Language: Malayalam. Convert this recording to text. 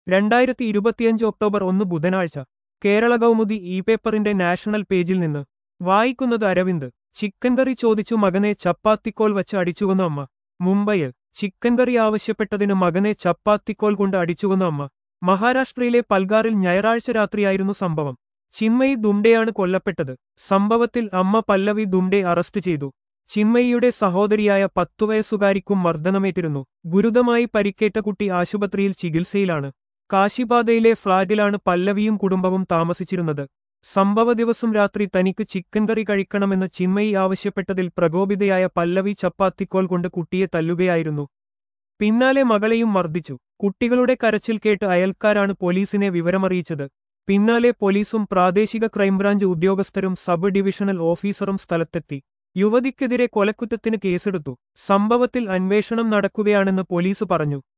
2025 ഒക്ടോബർ 1 ബുധനാഴ്ച കേരള കൗമുദി ഇ പേപ്പറിന്റെ നാഷണൽ പേജിൽ നിന്ന് വായിക്കുന്നത് അരവിന്ദ്. ചിക്കൻ കറി ചോദിച്ചു മകനെ ചപ്പാത്തിക്കോൽ വച്ച് അടിച്ചുകൊന്ന അമ്മ. മുംബൈ. ചിക്കൻ കറി ആവശ്യപ്പെട്ടതിന് മകനെ ചപ്പാത്തിക്കോൽ കൊണ്ട് അടിച്ചുകൊന്ന അമ്മ. മഹാരാഷ്ട്രയിലെ പൽഗാറിൽ ഞായറാഴ്ച രാത്രിയായിരുന്നു സംഭവം. ചിന്മയി ദുംഡെയാണ് കൊല്ലപ്പെട്ടത്. സംഭവത്തിൽ അമ്മ പല്ലവി ദുംഡെ അറസ്റ്റ് ചെയ്തു. ചിന്മയിയുടെ സഹോദരിയായ 10 വയസ്സുകാരിക്കും മർദ്ദനമേറ്റിരുന്നു. ഗുരുതരമായി പരിക്കേറ്റ കുട്ടി ആശുപത്രിയിൽ ചികിത്സയിലാണ്. കാശിപാതയിലെ ഫ്ളാറ്റിലാണ് പല്ലവിയും കുടുംബവും താമസിച്ചിരുന്നത്. സംഭവ ദിവസം രാത്രി തനിക്ക് ചിക്കൻ കറി കഴിക്കണമെന്ന് ചിന്മയി ആവശ്യപ്പെട്ടതിൽ പ്രകോപിതയായ പല്ലവി ചപ്പാത്തിക്കോൽ കൊണ്ട് കുട്ടിയെ തല്ലുകയായിരുന്നു. പിന്നാലെ മകളെയും മർദ്ദിച്ചു. കുട്ടികളുടെ കരച്ചിൽ കേട്ട് അയൽക്കാരാണ് പോലീസിനെ വിവരമറിയിച്ചത്. പിന്നാലെ പോലീസും പ്രാദേശിക ക്രൈംബ്രാഞ്ച് ഉദ്യോഗസ്ഥരും സബ് ഡിവിഷണൽ ഓഫീസറും സ്ഥലത്തെത്തി. യുവതിക്കെതിരെ കൊലക്കുറ്റത്തിന് കേസെടുത്തു. സംഭവത്തിൽ അന്വേഷണം നടക്കുകയാണെന്ന് പോലീസ് പറഞ്ഞു.